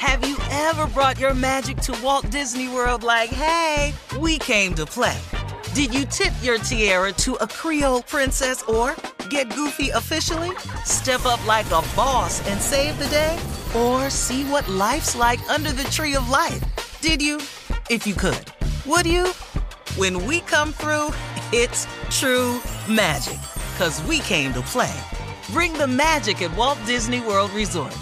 Have you ever brought your magic to Walt Disney World like, hey, we came to play? Did you tip your tiara to a Creole princess or get goofy officially? Step up like a boss and save the day? Or see what life's like under the tree of life? Did you? If you could. Would you? When we come through, it's true magic. 'Cause we came to play. Bring the magic at Walt Disney World Resort.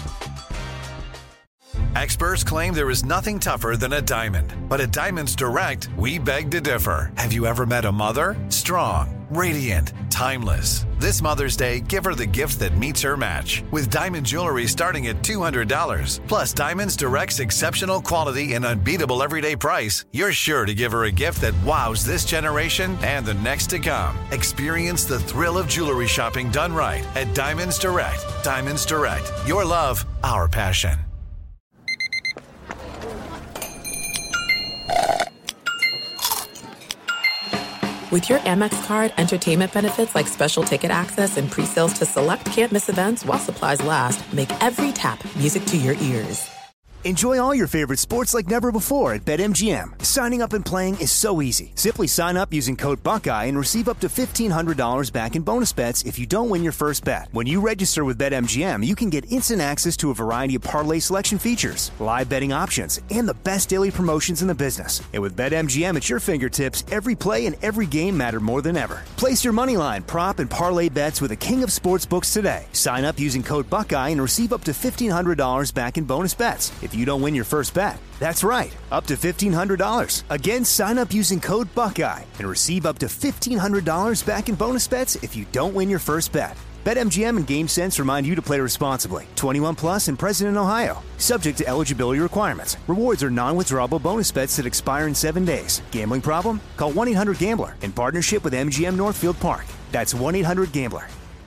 Experts claim there is nothing tougher than a diamond. But at Diamonds Direct, we beg to differ. Have you ever met a mother? Strong, radiant, timeless. This Mother's Day, give her the gift that meets her match. With diamond jewelry starting at $200. Plus Diamonds Direct's exceptional quality and unbeatable everyday price, you're sure to give her a gift that wows this generation and the next to come. Experience the thrill of jewelry shopping done right at Diamonds Direct. Diamonds Direct. Your love, our passion. With your Amex card, entertainment benefits like special ticket access and pre-sales to select can't-miss events while supplies last make every tap music to your ears. Enjoy all your favorite sports like never before at BetMGM. Signing up and playing is so easy. Simply sign up using code Buckeye and receive up to $1,500 back in bonus bets if you don't win your first bet. When you register with BetMGM, you can get instant access to a variety of parlay selection features, live betting options, and the best daily promotions in the business. And with BetMGM at your fingertips, every play and every game matter more than ever. Place your moneyline, prop, and parlay bets with the king of sportsbooks today. Sign up using code Buckeye and receive up to $1,500 back in bonus bets if you don't win your first bet. That's right, up to $1,500. Again, sign up using code Buckeye and receive up to $1,500 back in bonus bets if you don't win your first bet. BetMGM and GameSense remind you to play responsibly. 21 plus and present in Ohio. Subject to eligibility requirements. Rewards are non-withdrawable bonus bets that expire in 7 days. Gambling problem? Call 1-800-GAMBLER in partnership with MGM Northfield Park. That's 1-800-GAMBLER.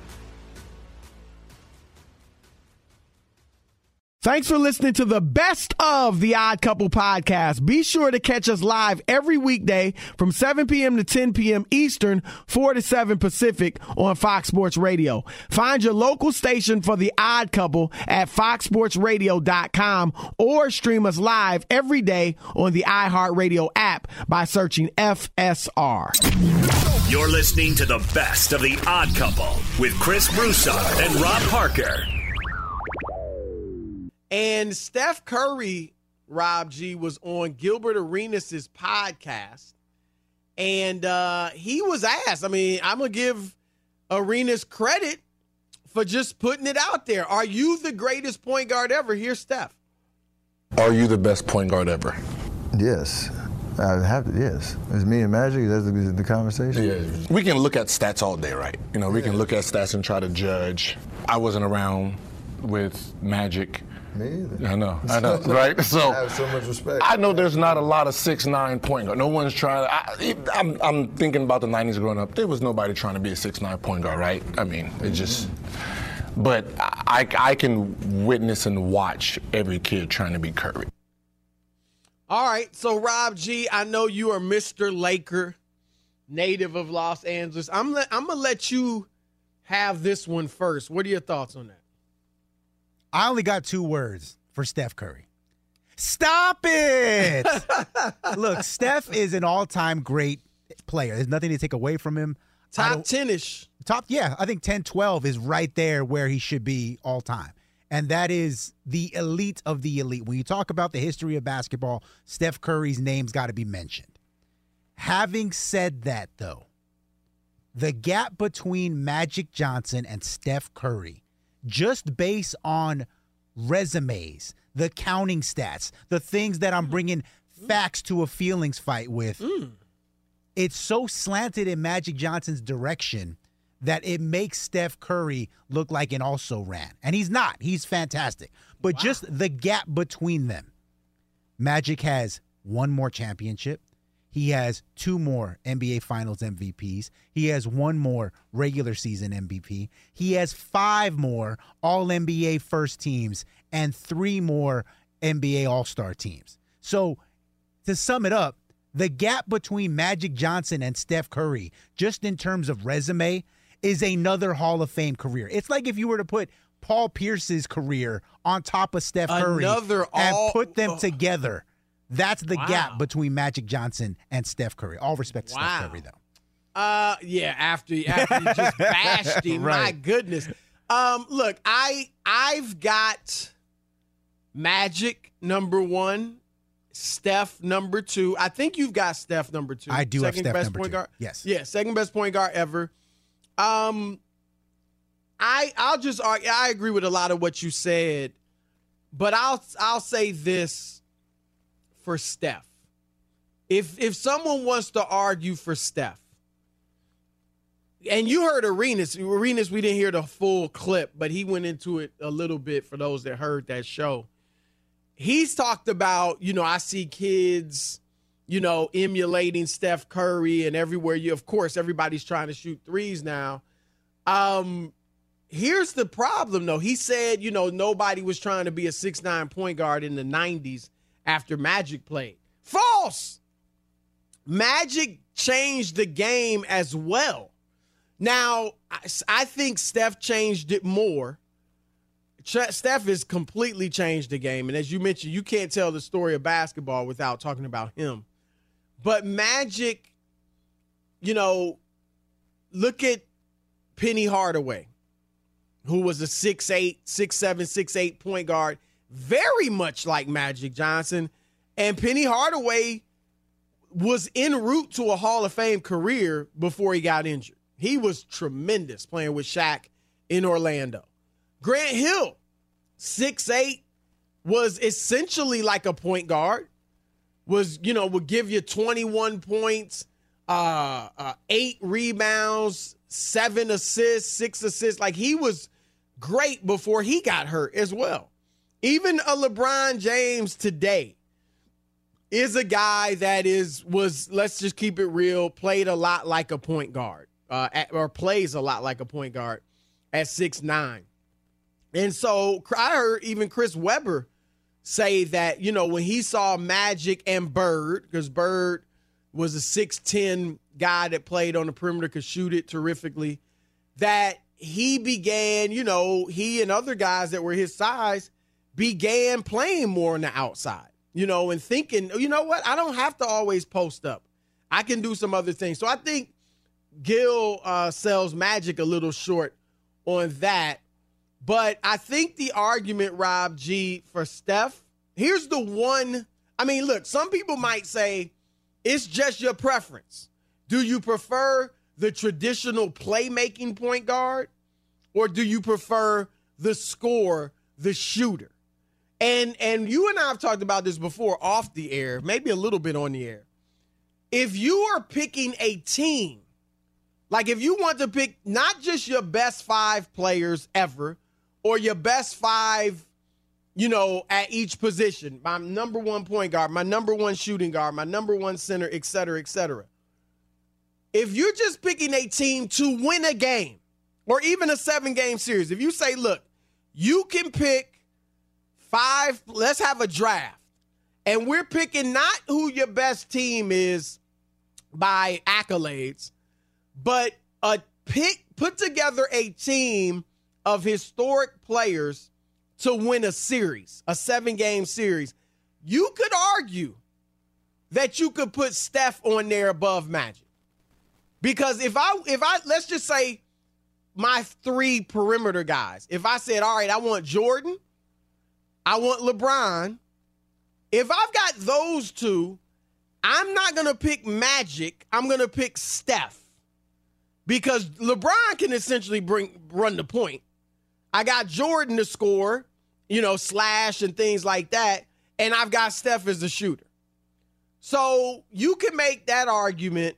Thanks for listening to the best of the Odd Couple podcast. Be sure to catch us live every weekday from 7 p.m. to 10 p.m. Eastern, 4 to 7 Pacific on Fox Sports Radio. Find your local station for the Odd Couple at foxsportsradio.com or stream us live every day on the iHeartRadio app by searching FSR. You're listening to the best of the Odd Couple with Chris Broussard and Rob Parker. And Steph Curry, Rob G, was on Gilbert Arenas' podcast, and he was asked, I mean, I'm going to give Arenas credit for just putting it out there. Are you the greatest point guard ever? Here's Steph. Are you the best point guard ever? Yes. I have to, yes. It's me and Magic, that's the conversation? Yeah. We can look at stats all day, right? You know, we can look at stats and try to judge. I wasn't around with Magic. Me either. I know, right? So I have so much respect. I know there's not a lot of 6'9" point guard. No one's trying to. I'm thinking about the 90s growing up. There was nobody trying to be a 6'9" point guard, right? I mean, it just. But I can witness and watch every kid trying to be Curry. All right, so Rob G, I know you are Mr. Laker, native of Los Angeles. I'm gonna let you have this one first. What are your thoughts on that? I only got 2 words for Steph Curry. Stop it! Look, Steph is an all-time great player. There's nothing to take away from him. Top 10-ish. I think 10, 12 is right there where he should be all time. And that is the elite of the elite. When you talk about the history of basketball, Steph Curry's name's got to be mentioned. Having said that, though, the gap between Magic Johnson and Steph Curry, just based on resumes, the counting stats, the things that I'm bringing facts to a feelings fight with, it's so slanted in Magic Johnson's direction that it makes Steph Curry look like an also-ran. And he's not. He's fantastic. But just the gap between them. Magic has 1 more championship. He has 2 more NBA Finals MVPs. He has 1 more regular season MVP. He has 5 more All-NBA first teams and 3 more NBA All-Star teams. So to sum it up, the gap between Magic Johnson and Steph Curry, just in terms of resume, is another Hall of Fame career. It's like if you were to put Paul Pierce's career on top of Steph Curry and put them together. That's the gap between Magic Johnson and Steph Curry. All respect to Steph Curry, though. Yeah, after you just bashed him, Right. my goodness. Look, I've got Magic number 1, Steph number 2. I think you've got Steph number 2. I do have second Steph best number point 2. guard. Yes. Yeah, second best point guard ever. I'll just argue. I agree with a lot of what you said, but I'll say this for Steph. If someone wants to argue for Steph, and you heard Arenas, we didn't hear the full clip, but he went into it a little bit for those that heard that show. He's talked about, I see kids, emulating Steph Curry, and everywhere of course, everybody's trying to shoot threes now. Here's the problem, though. He said, nobody was trying to be a 6'9" point guard in the 90s after Magic played. False! Magic changed the game as well. Now, I think Steph changed it more. Steph has completely changed the game. And as you mentioned, you can't tell the story of basketball without talking about him. But Magic, look at Penny Hardaway, who was a 6'8", 6'7", 6'8" point guard, very much like Magic Johnson. And Penny Hardaway was en route to a Hall of Fame career before he got injured. He was tremendous playing with Shaq in Orlando. Grant Hill, 6'8", was essentially like a point guard, would give you 21 points, 8 rebounds, 7 assists, 6 assists. Like, he was great before he got hurt as well. Even a LeBron James today is a guy that was, let's just keep it real, played a lot like a point guard, or plays a lot like a point guard at 6'9". And so I heard even Chris Webber say that, when he saw Magic and Bird, because Bird was a 6'10" guy that played on the perimeter, could shoot it terrifically, that he began, he and other guys that were his size began playing more on the outside, and thinking, what, I don't have to always post up. I can do some other things. So I think Gil sells Magic a little short on that. But I think the argument, Rob G, for Steph, here's the one. I mean, look, some people might say it's just your preference. Do you prefer the traditional playmaking point guard, or do you prefer the scorer, the shooter? And you and I have talked about this before off the air, maybe a little bit on the air. If you are picking a team, like if you want to pick not just your best 5 players ever, or your best 5, at each position, my number 1 point guard, my number 1 shooting guard, my number 1 center, et cetera, et cetera. If you're just picking a team to win a game, or even a 7-game series, if you say, look, you can pick 5, let's have a draft, and we're picking not who your best team is by accolades, but put together a team of historic players to win a series, a 7-game series. You could argue that you could put Steph on there above Magic. Because if I let's just say my 3 perimeter guys, if I said, all right, I want Jordan, I want LeBron, if I've got those 2, I'm not going to pick Magic, I'm going to pick Steph. Because LeBron can essentially run the point. I got Jordan to score, slash and things like that, and I've got Steph as a shooter. So you can make that argument,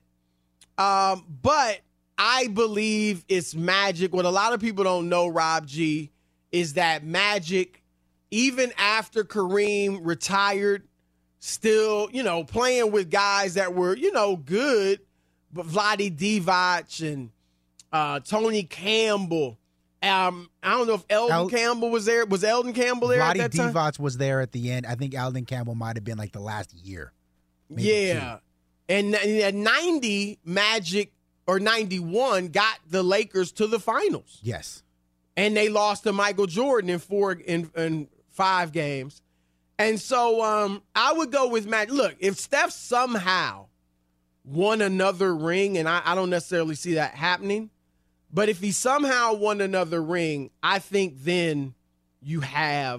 but I believe it's Magic. What a lot of people don't know, Rob G, is that Magic, even after Kareem retired, still, playing with guys that were, good, but Vlade Divac and Tony Campbell. I don't know if Eldon Campbell was there. Was Eldon Campbell there at that time? Vlade Divac was there at the end. I think Eldon Campbell might have been like the last year. Yeah. 2. And 90, Magic, or 91, got the Lakers to the finals. Yes. and they lost to Michael Jordan in 5 games. And so I would go with Magic. Look, if Steph somehow won another ring, and I don't necessarily see that happening, but if he somehow won another ring, I think then you have,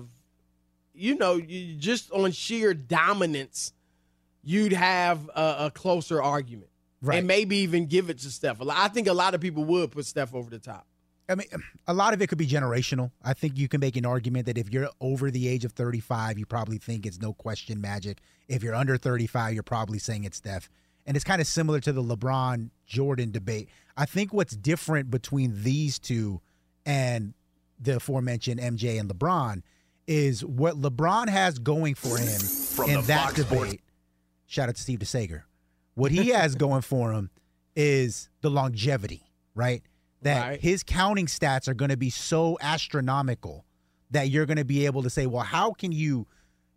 you just on sheer dominance, you'd have a closer argument. Right. And maybe even give it to Steph. I think a lot of people would put Steph over the top. I mean, a lot of it could be generational. I think you can make an argument that if you're over the age of 35, you probably think it's no question Magic. If you're under 35, you're probably saying it's Steph. And it's kind of similar to the LeBron-Jordan debate. I think what's different between these two and the aforementioned MJ and LeBron is what LeBron has going for him in that debate. Shout out to Steve DeSager. What he has going for him is the longevity, right? That his counting stats are going to be so astronomical that you're going to be able to say, well, how can you,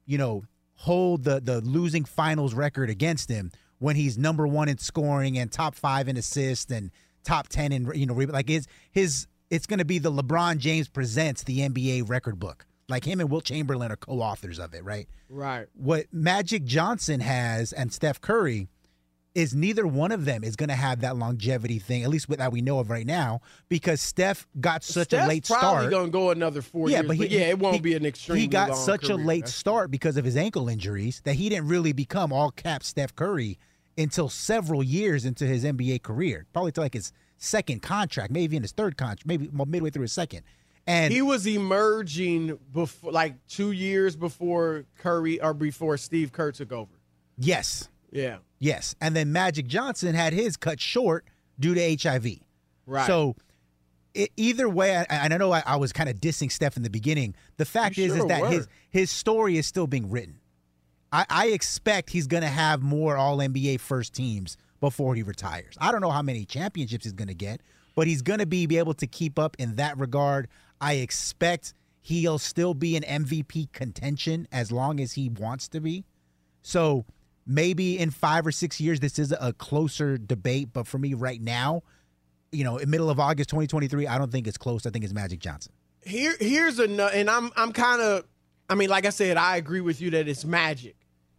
hold the losing finals record against him when he's number 1 in scoring and top 5 in assists and top 10 in, it's going to be the LeBron James Presents the NBA record book. Like him and Wilt Chamberlain are co-authors of it, right? Right. What Magic Johnson has and Steph Curry is neither one of them is going to have that longevity thing, at least that we know of right now, because Steph got such a late start. Steph's probably going to go another 4 years, but it won't be an extremely long career. He got such a late start because of his ankle injuries that he didn't really become all-cap Steph Curry until several years into his NBA career, probably to like his second contract, maybe in his third contract, maybe midway through his second. And he was emerging before, like 2 years before Curry or before Steve Kerr took over. Yes. Yeah. Yes. And then Magic Johnson had his cut short due to HIV. Right. So either way, and I know I was kind of dissing Steph in the beginning. The fact is that his story is still being written. I expect he's going to have more All-NBA first teams before he retires. I don't know how many championships he's going to get, but he's going to be able to keep up in that regard. I expect he'll still be an MVP contention as long as he wants to be. So maybe in 5 or 6 years, this is a closer debate. But for me right now, in the middle of August 2023, I don't think it's close. I think it's Magic Johnson. Here's another, and I'm kind of, like I said, I agree with you that it's Magic.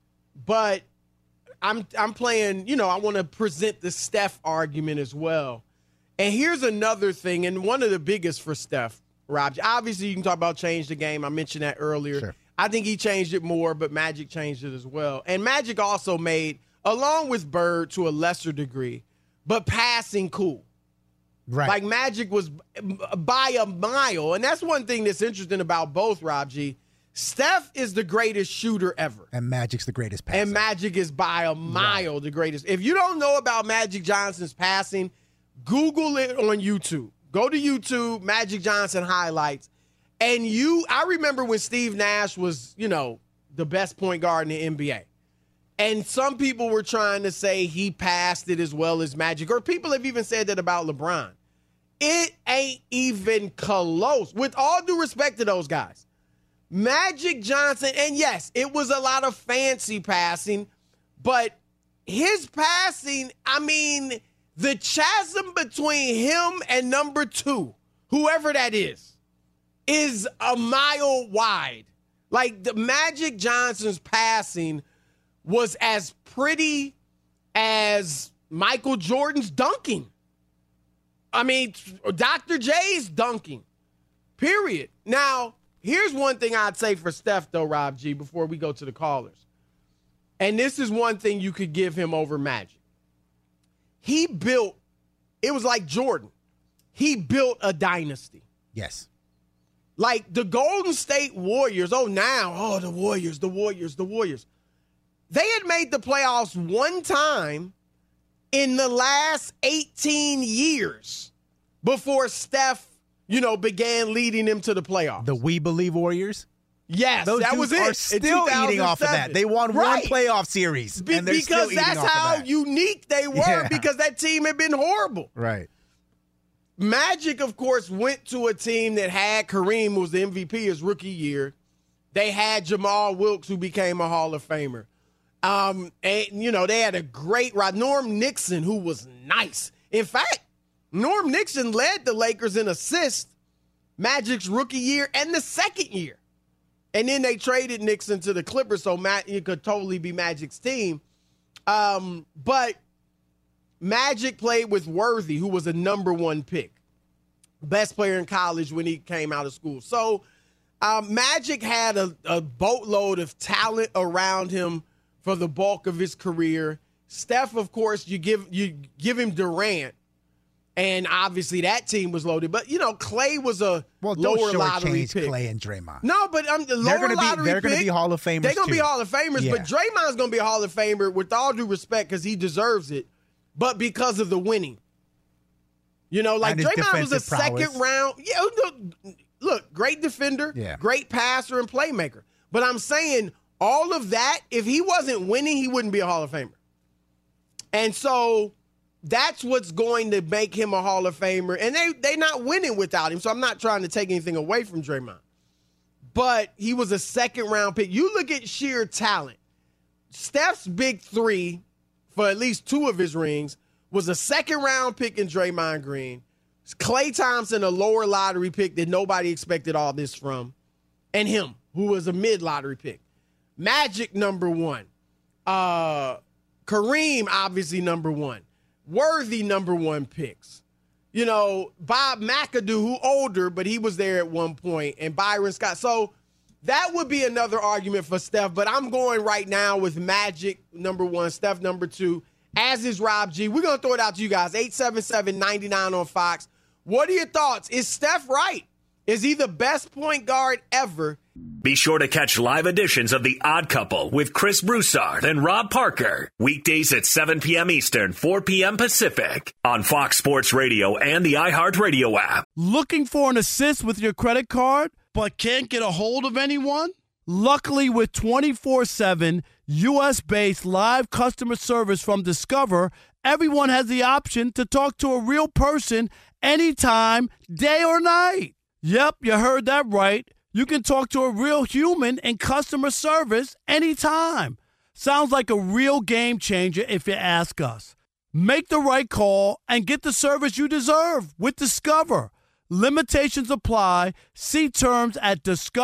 But I'm playing, I want to present the Steph argument as well. And here's another thing, and one of the biggest for Steph, Rob. Obviously, you can talk about change the game. I mentioned that earlier. Sure. I think he changed it more, but Magic changed it as well. And Magic also made, along with Bird to a lesser degree, but passing cool. Right. Like Magic was by a mile. And that's one thing that's interesting about both, Rob G. Steph is the greatest shooter ever. And Magic's the greatest passer. And Magic is by a mile the greatest. If you don't know about Magic Johnson's passing, Google it on YouTube. Go to YouTube, Magic Johnson highlights. And I remember when Steve Nash was, the best point guard in the NBA. And some people were trying to say he passed it as well as Magic. Or people have even said that about LeBron. It ain't even close. With all due respect to those guys. Magic Johnson, and yes, it was a lot of fancy passing, but his passing, the chasm between him and number 2, whoever that is a mile wide. Like, the Magic Johnson's passing was as pretty as Michael Jordan's dunking. Dr. J's dunking, period. Now, here's one thing I'd say for Steph, though, Rob G., before we go to the callers. And this is one thing you could give him over Magic. It was like Jordan. He built a dynasty. Yes. Like the Golden State Warriors, the Warriors. They had made the playoffs one time in the last 18 years before Steph, began leading them to the playoffs. The We Believe Warriors? Yes, those that was it. Are still eating off of that. They won one playoff series, and they're still eating that's off how of that. unique they were. Because that team had been horrible. Right. Magic, of course, went to a team that had Kareem, who was the MVP his rookie year. They had Jamal Wilkes, who became a Hall of Famer. And they had a great Norm Nixon, who was nice. In fact, Norm Nixon led the Lakers in assists. Magic's rookie year and the second year. And then they traded Nixon to the Clippers, so it could totally be Magic's team. But Magic played with Worthy, who was a number 1 pick. Best player in college when he came out of school. So Magic had a boatload of talent around him for the bulk of his career. Steph, of course, you give him Durant, and obviously that team was loaded. But Clay was a lower lottery pick. Clay and Draymond. No, but they're going to be Hall of Famers. They're going to be Hall of Famers. Yeah. But Draymond's going to be a Hall of Famer with all due respect because he deserves it, but because of the winning. Draymond was a second round. Yeah, look, great defender, great passer and playmaker. But I'm saying all of that, if he wasn't winning, he wouldn't be a Hall of Famer. And so that's what's going to make him a Hall of Famer. And they're not winning without him, so I'm not trying to take anything away from Draymond. But he was a second-round pick. You look at sheer talent. Steph's big 3 for at least 2 of his rings was a second-round pick in Draymond Green. Klay Thompson, a lower lottery pick that nobody expected all this from. And him, who was a mid-lottery pick. Magic, number 1. Kareem, obviously, number 1. Worthy, number 1 picks. Bob McAdoo, who older, but he was there at one point, and Byron Scott. So that would be another argument for Steph, but I'm going right now with Magic, number 1, Steph, number 2, as is Rob G. We're going to throw it out to you guys, 877-99 on Fox. What are your thoughts? Is Steph right? Is he the best point guard ever? Be sure to catch live editions of The Odd Couple with Chris Broussard and Rob Parker. Weekdays at 7 p.m. Eastern, 4 p.m. Pacific on Fox Sports Radio and the iHeartRadio app. Looking for an assist with your credit card, but can't get a hold of anyone? Luckily, with 24/7 U.S.-based live customer service from Discover, everyone has the option to talk to a real person anytime, day or night. Yep, you heard that right. You can talk to a real human in customer service anytime. Sounds like a real game changer if you ask us. Make the right call and get the service you deserve with Discover. Limitations apply. See terms at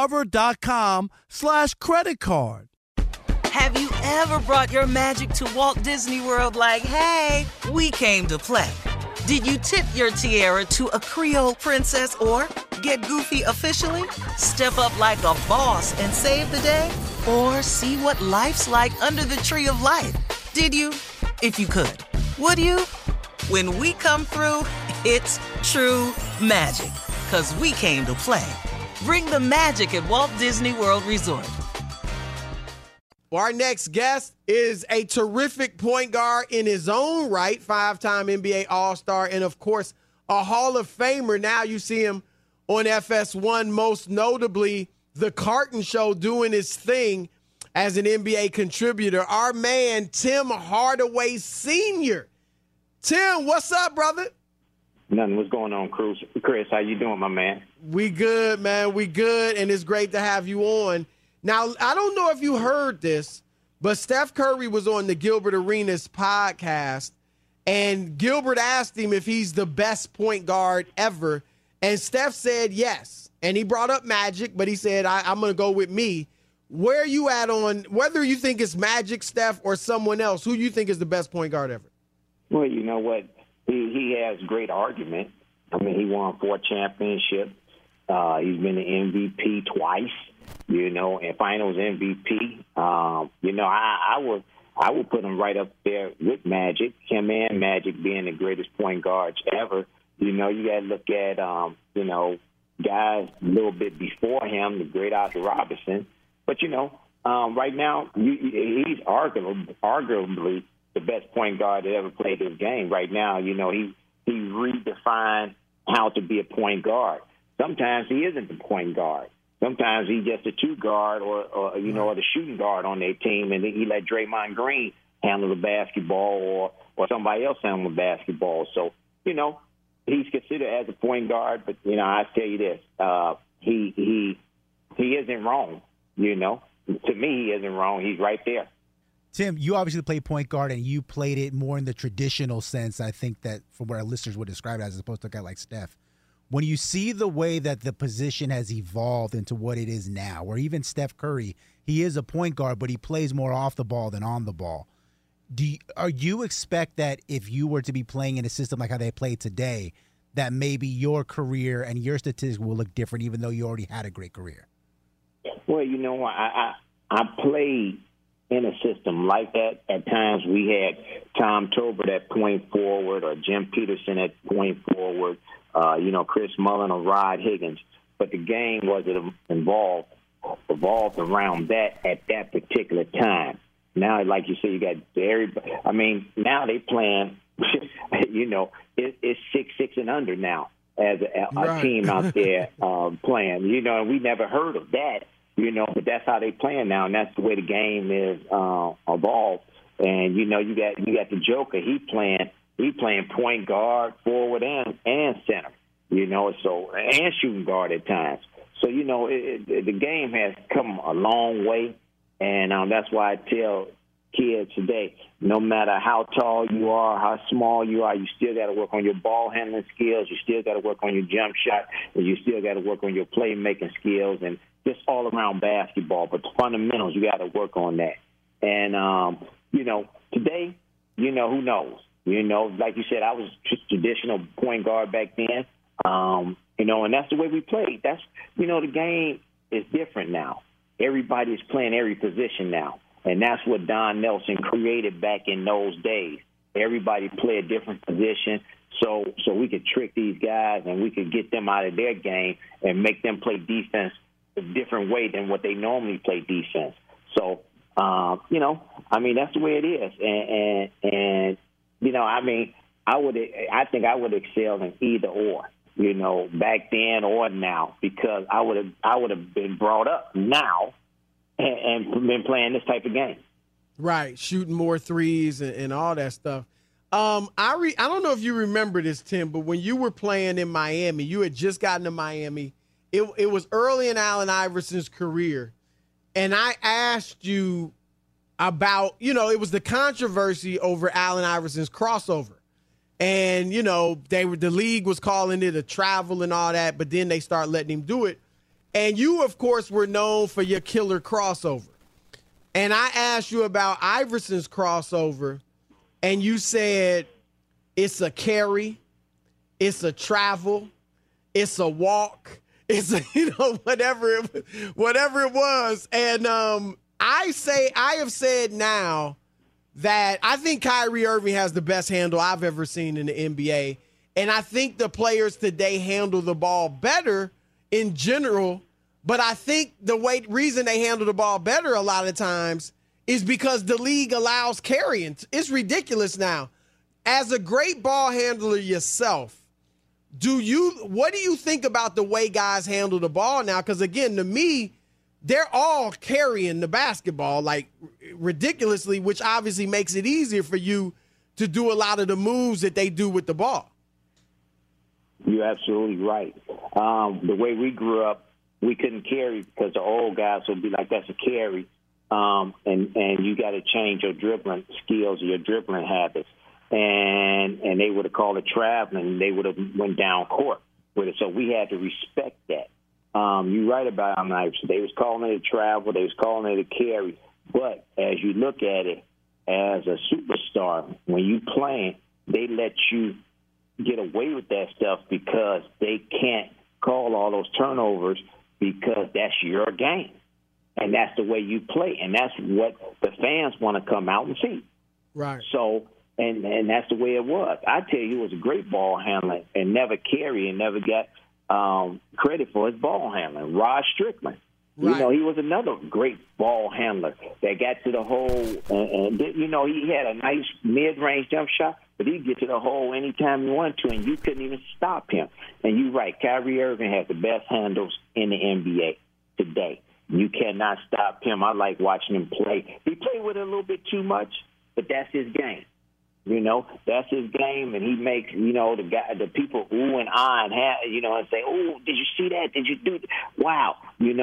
discover.com/credit card. Have you ever brought your magic to Walt Disney World like, hey, we came to play? Did you tip your tiara to a Creole princess or get goofy officially? Step up like a boss and save the day? Or see what life's like under the tree of life? Did you? If you could. Would you? When we come through, it's true magic. 'Cause we came to play. Bring the magic at Walt Disney World Resort. Our next guest is a terrific point guard in his own right, 5-time NBA All-Star, and, of course, a Hall of Famer. Now you see him on FS1, most notably The Carton Show, doing his thing as an NBA contributor. Our man, Tim Hardaway Sr. Tim, what's up, brother? Nothing. What's going on, Chris? How you doing, my man? We good, man. We good, and it's great to have you on. Now, I don't know if you heard this, but Steph Curry was on the Gilbert Arenas podcast, and Gilbert asked him if he's the best point guard ever, and Steph said yes. And he brought up Magic, but he said, I'm going to go with me. Where are you at on whether you think it's Magic, Steph, or someone else? Who you think is the best point guard ever? Well, you know what? He has great argument. I mean, he won 4 championships. He's been an MVP twice. And Finals MVP. I would put him right up there with Magic. Him and Magic being the greatest point guards ever. You got to look at, guys a little bit before him, the great Oscar Robertson. But, right now, he's arguably the best point guard that ever played this game. Right now, he redefined how to be a point guard. Sometimes he isn't the point guard. Sometimes he's just a 2 guard or the shooting guard on their team, and then he let Draymond Green handle the basketball or somebody else handle the basketball. So, he's considered as a point guard, but, I tell you this, he isn't wrong, To me, he isn't wrong. He's right there. Tim, you obviously play point guard, and you played it more in the traditional sense, I think, that from what our listeners would describe it as opposed to a guy like Steph. When you see the way that the position has evolved into what it is now, where even Steph Curry, he is a point guard, but he plays more off the ball than on the ball. Are you expect that if you were to be playing in a system like how they play today, that maybe your career and your statistics will look different, even though you already had a great career? Well, I played in a system like that. At times we had Tom Tolbert at point forward or Jim Peterson at point forward, Chris Mullin or Rod Higgins. But the game wasn't evolved around that at that particular time. Now, like you say, you got everybody. I mean, now they playing, it's 6'6" and under now as a team out there playing. And we never heard of that. But that's how they playing now, and that's the way the game is evolved. And you got the Joker. He playing point guard, forward, and center. And shooting guard at times. So the game has come a long way, and that's why I tell kids today, no matter how tall you are, how small you are, you still got to work on your ball handling skills. You still got to work on your jump shot, and you still got to work on your playmaking skills and just all around basketball. But the fundamentals, you got to work on that. And today, who knows? Like you said, I was just traditional point guard back then. And that's the way we played. That's the game is different now. Everybody's playing every position now. And that's what Don Nelson created back in those days. Everybody play a different position so we could trick these guys and we could get them out of their game and make them play defense a different way than what they normally play defense. So, that's the way it is. And I think I would excel in either or, back then or now, because I would have been brought up now and been playing this type of game. Right, shooting more threes and all that stuff. I don't know if you remember this, Tim, but when you were playing in Miami, you had just gotten to Miami. It was early in Allen Iverson's career, and I asked you about, it was the controversy over Allen Iverson's crossover. And, the league was calling it a travel and all that, but then they start letting him do it. And you, of course, were known for your killer crossover. And I asked you about Iverson's crossover, and you said it's a carry, it's a travel, it's a walk, it's a, whatever it was. And I have said now that I think Kyrie Irving has the best handle I've ever seen in the NBA. And I think the players today handle the ball better in general. But I think the reason they handle the ball better a lot of times is because the league allows carrying. It's ridiculous now. As a great ball handler yourself, what do you think about the way guys handle the ball now? Because, again, to me, they're all carrying the basketball, like, ridiculously, which obviously makes it easier for you to do a lot of the moves that they do with the ball. You're absolutely right. The way we grew up, we couldn't carry because the old guys would be like, that's a carry. And you got to change your dribbling skills, your dribbling habits. And they would have called it traveling. They would have went down court with it. So we had to respect that. You're right about Allen Iverson. They was calling it a travel. They was calling it a carry. But as you look at it as a superstar, when you playing, they let you get away with that stuff because they can't call all those turnovers because that's your game. And that's the way you play. And that's what the fans want to come out and see. Right. So, and that's the way it was. I tell you, he was a great ball handler and never carried and never got credit for his ball handling. Rod Strickland. Right. He was another great ball handler that got to the hole. And he had a nice mid-range jump shot, but he'd get to the hole anytime he wanted to, and you couldn't even stop him. And you're right, Kyrie Irving has the best handles in the NBA today. You cannot stop him. I like watching him play. He played with it a little bit too much, but that's his game. That's his game, and he makes, the people ooh and ah and and say, oh, did you see that? Did you do that? Wow,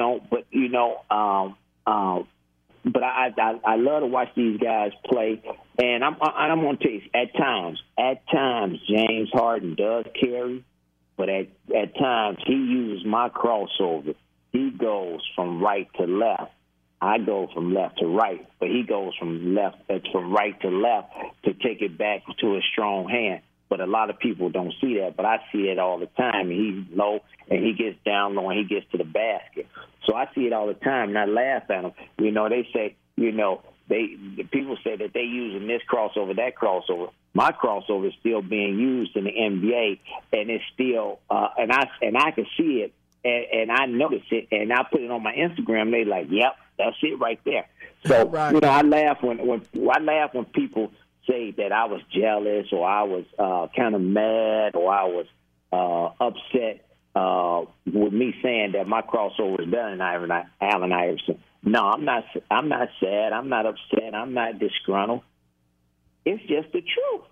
but I love to watch these guys play, and I'm going to tell you, at times, James Harden does carry, but at times he uses my crossover. He goes from right to left. I go from left to right, but he goes from right to left to take it back to a strong hand. But a lot of people don't see that, but I see it all the time. He's low, and he gets down low, and he gets to the basket. So I see it all the time, and I laugh at him. You know, they say, you know, people say that they using this crossover, that crossover. My crossover is still being used in the NBA, and it's still, and I can see it, and I notice it, and I put it on my Instagram. They like, yep, that's it right there. So you know, I laugh when people say that I was jealous or I was kind of mad or I was upset with me saying that my crossover is better than Allen Iverson. No, I'm not sad. I'm not upset. I'm not disgruntled. It's just the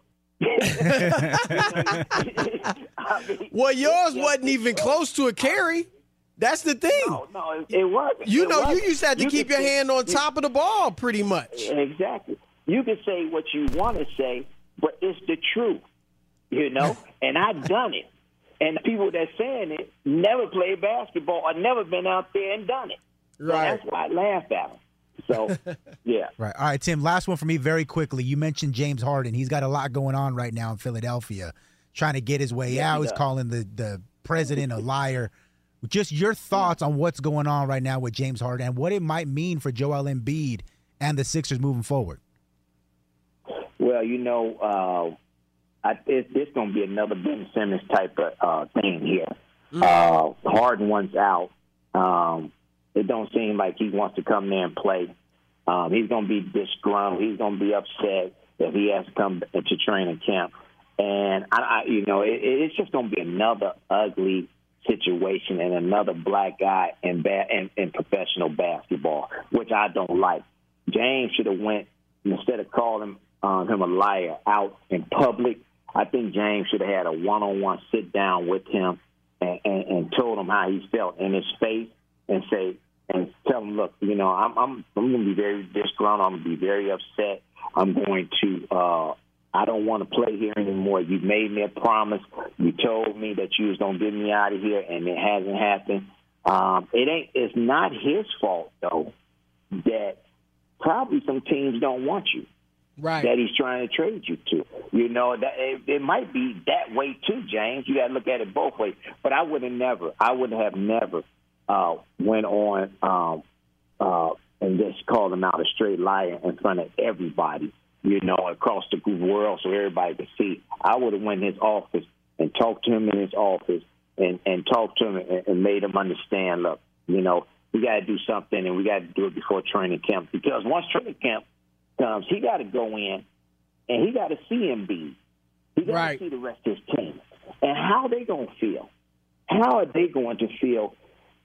truth. Well, yours wasn't even close to a carry. That's the thing. No, it wasn't. You used to have to keep your hand on top of the ball pretty much. Exactly. You can say what you want to say, but it's the truth, you know? And I've done it. And the people that saying it never played basketball or never been out there and done it. So that's why I laugh at them. So, yeah. Right. All right, Tim, last one for me very quickly. You mentioned James Harden. He's got a lot going on right now in Philadelphia, trying to get his way out. He's calling the president a liar. Just your thoughts on what's going on right now with James Harden and what it might mean for Joel Embiid and the Sixers moving forward. Well, you know, it's going to be another Ben Simmons type of thing here. Harden wants out. It don't seem like he wants to come there and play. He's going to be disgruntled. He's going to be upset if he has to come to training camp. And, it's just going to be another ugly situation and another black guy in professional basketball, which I don't like. James should have went, instead of calling him a liar out in public, I think James should have had a one-on-one sit down with him and told him how he felt in his face and tell him, look, you know, I'm going to be very disgruntled. I'm going to be very upset. I'm going to I don't want to play here anymore. You made me a promise. You told me that you was going to get me out of here, and it hasn't happened. It's not his fault, though, that probably some teams don't want you. Right. That he's trying to trade you to. You know, that it might be that way too, James. You got to look at it both ways. But I would have never went on and just called him out a straight liar in front of everybody, you know, across the world so everybody could see. I would have went in his office and talked to him in his office and talked to him and made him understand, look, you know, we got to do something and we got to do it before training camp. Because once training camp comes, he got to go in and he got to see Embiid. He got to see the rest of his team. And how are they going to feel? How are they going to feel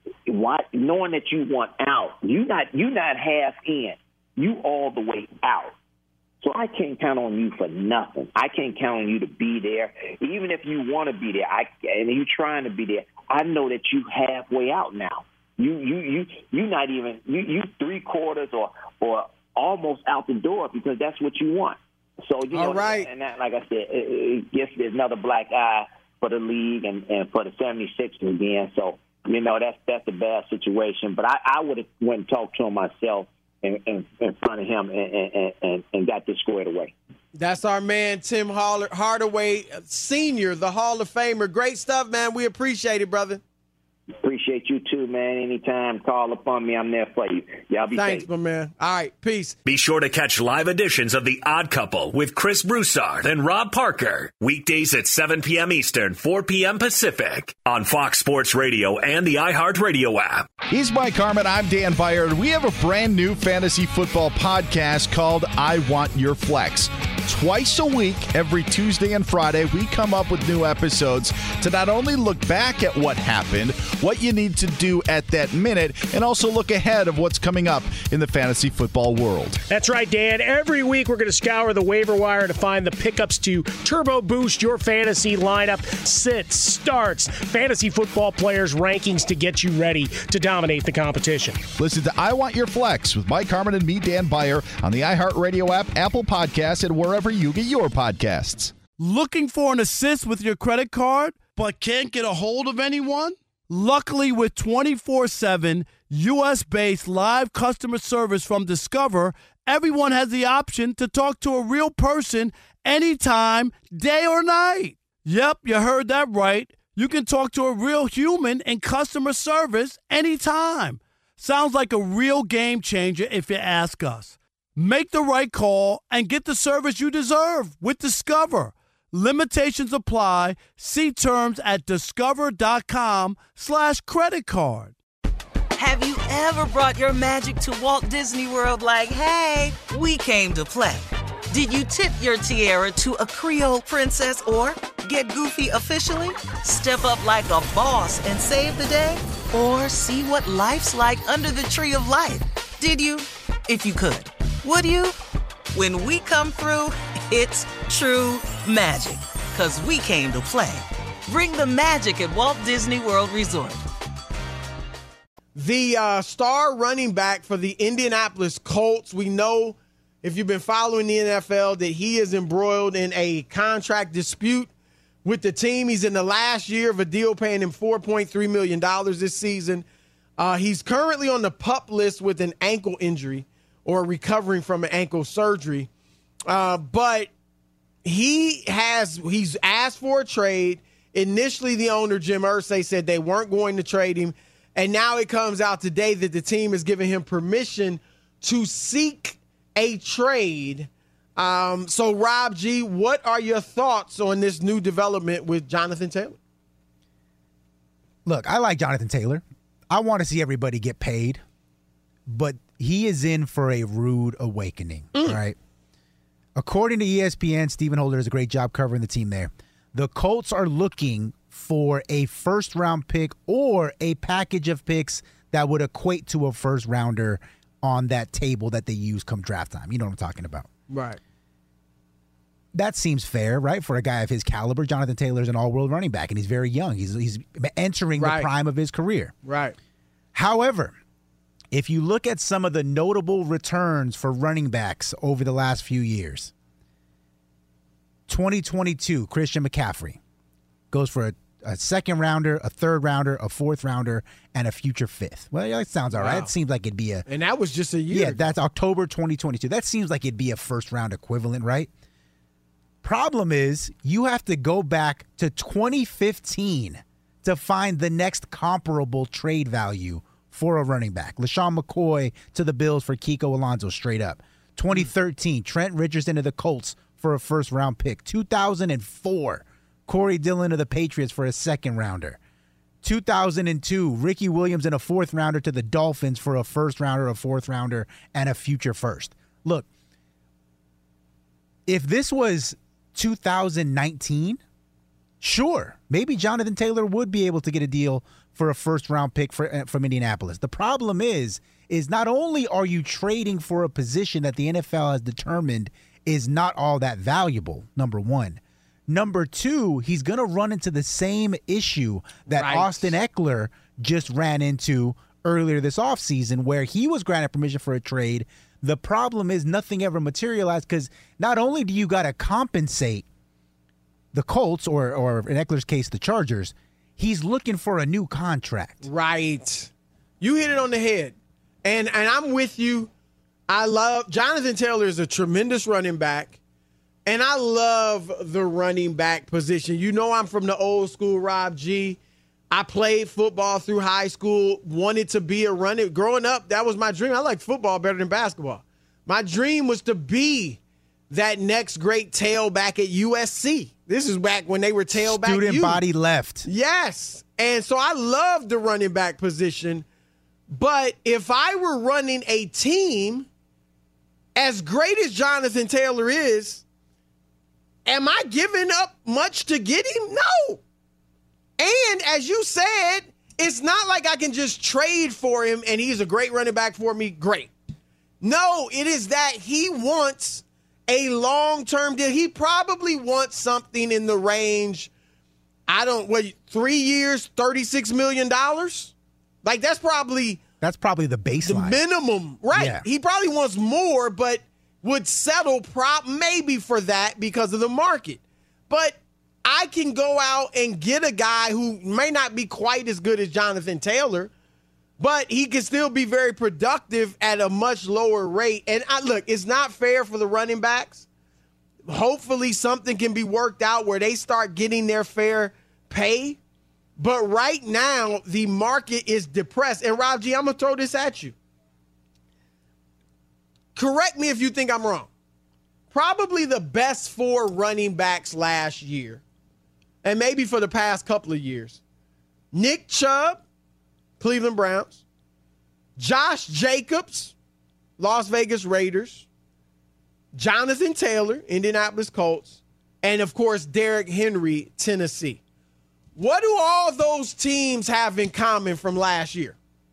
knowing that you want out? You're not half in. You all the way out. So I can't count on you for nothing. I can't count on you to be there. Even if you want to be there, and you're trying to be there, I know that you halfway out now. You not even you 3/4 or almost out the door because that's what you want. So you know, and that, like I said, it gets another black eye for the league and for the 76ers again. So you know that's a bad situation. But I would have went and talked to him myself in front of him and got this squared away. That's our man Tim Hardaway Sr., the Hall of Famer. Great stuff, man. We appreciate it, brother. Appreciate you too, man. Anytime, call upon me. I'm there for you. Y'all be safe. Thanks, my man. All right, peace. Be sure to catch live editions of The Odd Couple with Chris Broussard and Rob Parker. Weekdays at 7 p.m. Eastern, 4 p.m. Pacific on Fox Sports Radio and the iHeartRadio app. He's Mike Harmon. I'm Dan Byer. We have a brand new fantasy football podcast called I Want Your Flex. Twice a week, every Tuesday and Friday, we come up with new episodes to not only look back at what happened, what you need to do at that minute, and also look ahead of what's coming up in the fantasy football world. That's right, Dan. Every week we're going to scour the waiver wire to find the pickups to turbo boost your fantasy lineup, sits, starts, fantasy football players' rankings to get you ready to dominate the competition. Listen to I Want Your Flex with Mike Harmon and me, Dan Byer, on the iHeartRadio app, Apple Podcasts, and wherever you get your podcasts. Looking for an assist with your credit card but can't get a hold of anyone? Luckily, with 24/7 U.S.-based live customer service from Discover, everyone has the option to talk to a real person anytime, day or night. Yep, you heard that right. You can talk to a real human in customer service anytime. Sounds like a real game changer if you ask us. Make the right call and get the service you deserve with Discover. Limitations apply. See terms at discover.com/creditcard. Have you ever brought your magic to Walt Disney World like, hey, we came to play? Did you tip your tiara to a Creole princess or get goofy officially? Step up like a boss and save the day? Or see what life's like under the tree of life? Did you? If you could. Would you? When we come through, it's true magic. 'Cause we came to play. Bring the magic at Walt Disney World Resort. The star running back for the Indianapolis Colts, we know if you've been following the NFL that he is embroiled in a contract dispute with the team. He's in the last year of a deal paying him $4.3 million this season. He's currently on the PUP list with an ankle injury or recovering from an ankle surgery. But he's asked for a trade. Initially, the owner, Jim Irsay, said they weren't going to trade him. And now it comes out today that the team is giving him permission to seek a trade. So, Rob G., what are your thoughts on this new development with Jonathan Taylor? Look, I like Jonathan Taylor. I want to see everybody get paid, but he is in for a rude awakening, right? According to ESPN, Stephen Holder does a great job covering the team there. The Colts are looking for a first-round pick or a package of picks that would equate to a first-rounder on that table that they use come draft time. You know what I'm talking about. Right. That seems fair, right? For a guy of his caliber, Jonathan Taylor's an all-world running back, and he's very young. He's entering the prime of his career. Right. However, if you look at some of the notable returns for running backs over the last few years, 2022, Christian McCaffrey goes for a second rounder, a third rounder, a fourth rounder, and a future fifth. Well, that sounds all right. It seems like it'd be a... And that was just a year. Yeah, that's October 2022. That seems like it'd be a first-round equivalent, right? Problem is, you have to go back to 2015 to find the next comparable trade value for a running back. LaShawn McCoy to the Bills for Kiko Alonso, straight up. 2013, Trent Richardson to the Colts for a first-round pick. 2004, Corey Dillon to the Patriots for a second-rounder. 2002, Ricky Williams in a fourth-rounder to the Dolphins for a first-rounder, a fourth-rounder, and a future first. Look, if this was 2019, sure, maybe Jonathan Taylor would be able to get a deal for a first-round pick from Indianapolis. The problem is not only are you trading for a position that the NFL has determined is not all that valuable, number one. Number two, he's going to run into the same issue that Austin Eckler just ran into earlier this offseason, where he was granted permission for a trade. The problem is nothing ever materialized because not only do you got to compensate the Colts, or in Eckler's case, the Chargers, he's looking for a new contract. Right. You hit it on the head. And I'm with you. I love Jonathan Taylor is a tremendous running back, and I love the running back position. You know I'm from the old school, Rob G. I played football through high school, wanted to be a running. Growing up, that was my dream. I liked football better than basketball. My dream was to be that next great tailback at USC. This is back when they were tailback. Student body left. Yes. And so I love the running back position. But if I were running a team, as great as Jonathan Taylor is, am I giving up much to get him? No. And as you said, it's not like I can just trade for him and he's a great running back for me. Great. No, it is that he wants a long-term deal. He probably wants something in the range, 3 years, $36 million? Like, that's probably the baseline. The minimum, right? Yeah. He probably wants more, but would settle maybe for that because of the market. But I can go out and get a guy who may not be quite as good as Jonathan Taylor, but he can still be very productive at a much lower rate. And look, it's not fair for the running backs. Hopefully something can be worked out where they start getting their fair pay. But right now, the market is depressed. And Rob G, I'm going to throw this at you. Correct me if you think I'm wrong. Probably the best 4 running backs last year, and maybe for the past couple of years. Nick Chubb, Cleveland Browns. Josh Jacobs, Las Vegas Raiders. Jonathan Taylor, Indianapolis Colts. And, of course, Derrick Henry, Tennessee. What do all those teams have in common from last year?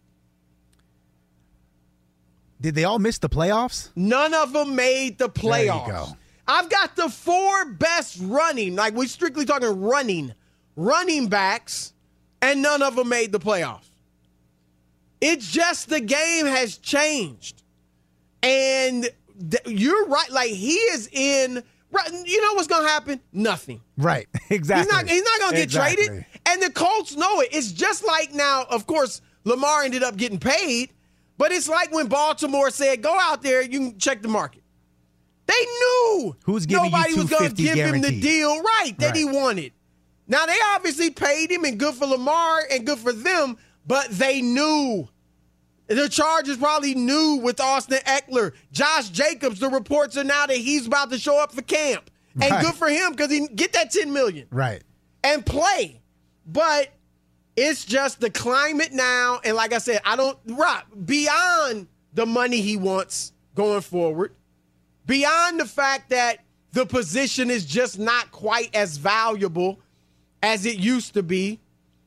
Did they all miss the playoffs? None of them made the playoffs. There you go. I've got the 4 best running, like we're strictly talking running backs, and none of them made the playoffs. It's just the game has changed. And you're right. Like, he is in – you know what's going to happen? Nothing. Right, exactly. He's not going to get traded. And the Colts know it. It's just like now, of course, Lamar ended up getting paid, but it's like when Baltimore said, go out there, you can check the market. They knew who's giving nobody you was going to give guaranteed. him the deal that he wanted. Now, they obviously paid him, and good for Lamar and good for them, but they knew. The Chargers probably knew with Austin Eckler. Josh Jacobs, the reports are now that he's about to show up for camp. And good for him because he get that $10 million. Right. And play. But it's just the climate now. And like I said, beyond the money he wants going forward, beyond the fact that the position is just not quite as valuable as it used to be,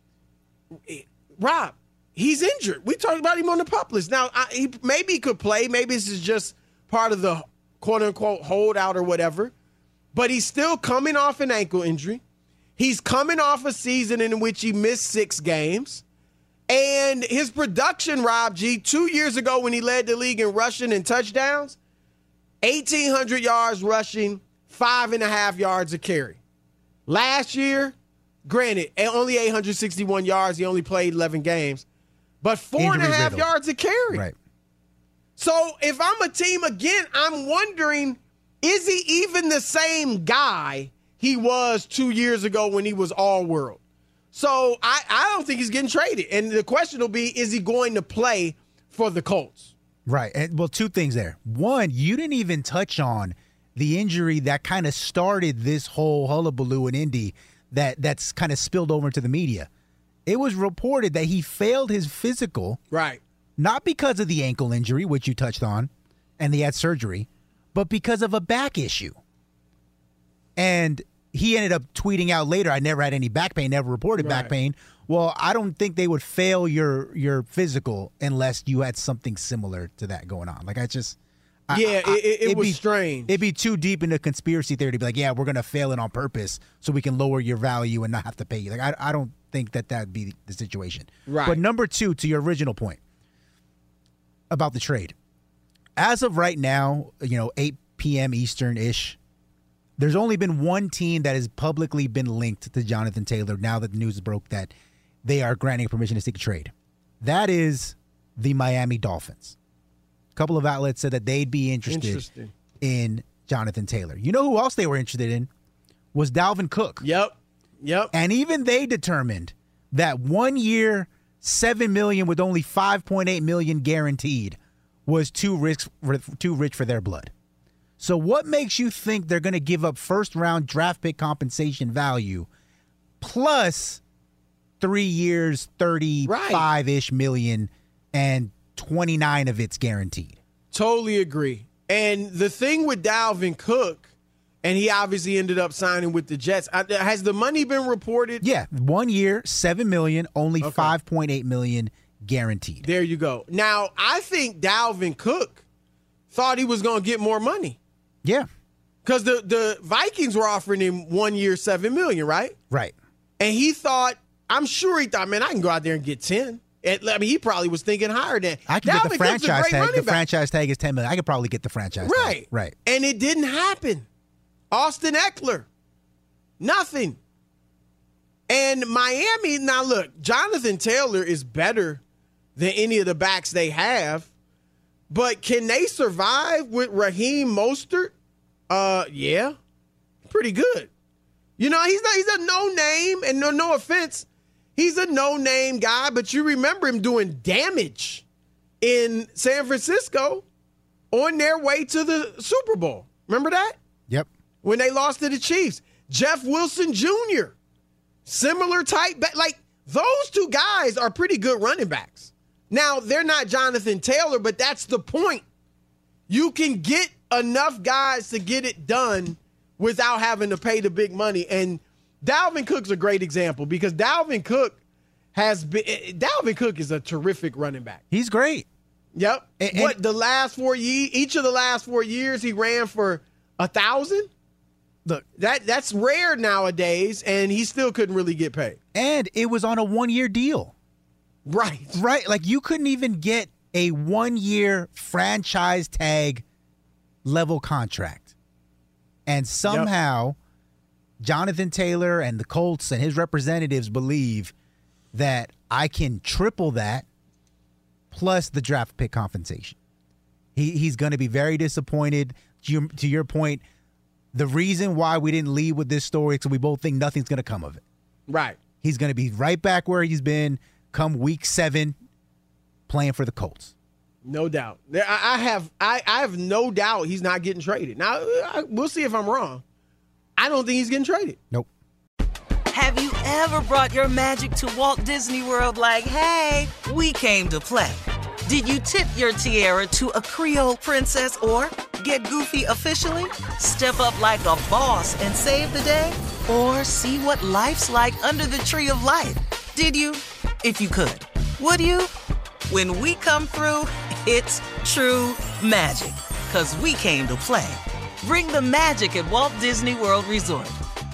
Rob, he's injured. We talked about him on the pup list. Now, maybe he could play. Maybe this is just part of the quote-unquote holdout or whatever. But he's still coming off an ankle injury. He's coming off a season in which he missed 6 games. And his production, Rob G, 2 years ago when he led the league in rushing and touchdowns, 1,800 yards rushing, 5.5 yards a carry. Last year, granted, only 861 yards. He only played 11 games. But 4.5 yards a carry. Right. So if I'm a team, again, I'm wondering, is he even the same guy he was 2 years ago when he was all-world? So I don't think he's getting traded. And the question will be, is he going to play for the Colts? Right. And, well, 2 things there. One, you didn't even touch on the injury that kind of started this whole hullabaloo in Indy that's kind of spilled over into the media. It was reported that he failed his physical. Right. Not because of the ankle injury, which you touched on, and he had surgery, but because of a back issue. And he ended up tweeting out later, I never had any back pain, never reported back pain. Well, I don't think they would fail your physical unless you had something similar to that going on. Like, it was strange. It'd be too deep into conspiracy theory to be like, yeah, we're going to fail it on purpose so we can lower your value and not have to pay you. Like, I don't think that would be the situation. Right. But number 2, to your original point about the trade. As of right now, 8 p.m. Eastern-ish, there's only been one team that has publicly been linked to Jonathan Taylor now that the news broke that they are granting permission to seek a trade. That is the Miami Dolphins. A couple of outlets said that they'd be interested in Jonathan Taylor. You know who else they were interested in? Was Dalvin Cook. Yep. And even they determined that 1 year, $7 million with only $5.8 million guaranteed was too rich for their blood. So what makes you think they're going to give up first-round draft pick compensation value plus 3 years, 35-ish million, and 29 of it's guaranteed? Totally agree. And the thing with Dalvin Cook, and he obviously ended up signing with the Jets, has the money been reported? Yeah, 1 year, $7 million, only $5.8 million guaranteed. There you go. Now, I think Dalvin Cook thought he was going to get more money. Yeah. Because the Vikings were offering him 1 year, $7 million, right? Right. And he thought, I'm sure he thought, man, I can go out there and get 10. I mean, he probably was thinking higher than I can get the franchise tag. The franchise tag is $10 million. I could probably get the franchise tag. Right. And it didn't happen. Austin Eckler, nothing. And Miami, now look, Jonathan Taylor is better than any of the backs they have, but can they survive with Raheem Mostert? Yeah, pretty good. You know, he's a no-name, and no offense, he's a no-name guy, but you remember him doing damage in San Francisco on their way to the Super Bowl. Remember that? Yep. When they lost to the Chiefs. Jeff Wilson Jr., similar type. Like, those two guys are pretty good running backs. Now, they're not Jonathan Taylor, but that's the point. You can get enough guys to get it done without having to pay the big money. And Dalvin Cook's a great example because Dalvin Cook is a terrific running back. He's great. Yep. The last 4 years, each of the last 4 years, he ran for 1,000. Look, that's rare nowadays, and he still couldn't really get paid. And it was on a 1-year deal. Right. Right. Like, you couldn't even get a 1-year franchise tag level contract. And somehow Jonathan Taylor and the Colts and his representatives believe that I can triple that plus the draft pick compensation. He's going to be very disappointed. To your point, the reason why we didn't lead with this story is because we both think nothing's going to come of it. Right. He's going to be right back where he's been come week 7 playing for the Colts. No doubt. I have no doubt he's not getting traded. Now, we'll see if I'm wrong. I don't think he's getting traded. Nope. Have you ever brought your magic to Walt Disney World like, hey, we came to play? Did you tip your tiara to a Creole princess or get goofy officially? Step up like a boss and save the day? Or see what life's like under the tree of life? Did you? If you could. Would you? When we come through, it's true magic. 'Cause we came to play. Bring the magic at Walt Disney World Resort.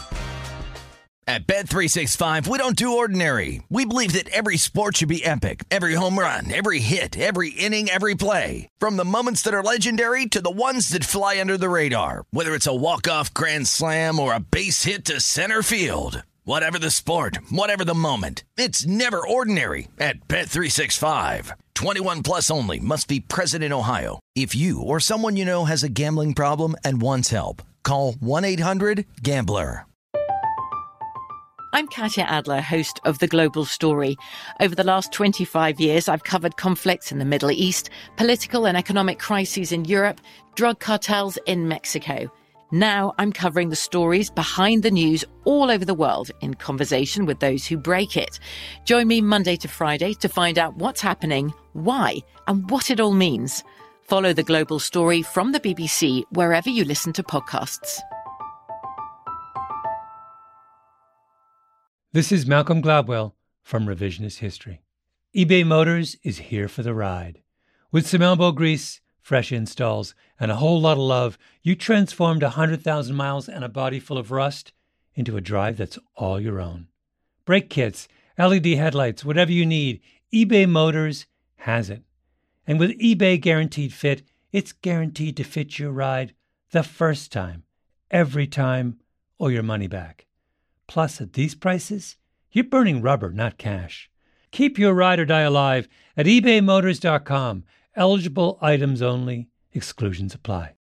At Bet365, we don't do ordinary. We believe that every sport should be epic. Every home run, every hit, every inning, every play. From the moments that are legendary to the ones that fly under the radar. Whether it's a walk-off grand slam or a base hit to center field. Whatever the sport, whatever the moment. It's never ordinary at Bet365. 21 plus only. Must be present in Ohio. If you or someone you know has a gambling problem and wants help, call 1-800-GAMBLER. I'm Katya Adler, host of The Global Story. Over the last 25 years, I've covered conflicts in the Middle East, political and economic crises in Europe, drug cartels in Mexico. Now I'm covering the stories behind the news all over the world in conversation with those who break it. Join me Monday to Friday to find out what's happening, why, and what it all means. Follow The Global Story from the BBC wherever you listen to podcasts. This is Malcolm Gladwell from Revisionist History. eBay Motors is here for the ride. With some elbow grease, fresh installs, and a whole lot of love, you transformed 100,000 miles and a body full of rust into a drive that's all your own. Brake kits, LED headlights, whatever you need, eBay Motors has it. And with eBay Guaranteed Fit, it's guaranteed to fit your ride the first time, every time, or your money back. Plus, at these prices, you're burning rubber, not cash. Keep your ride or die alive at ebaymotors.com. Eligible items only. Exclusions apply.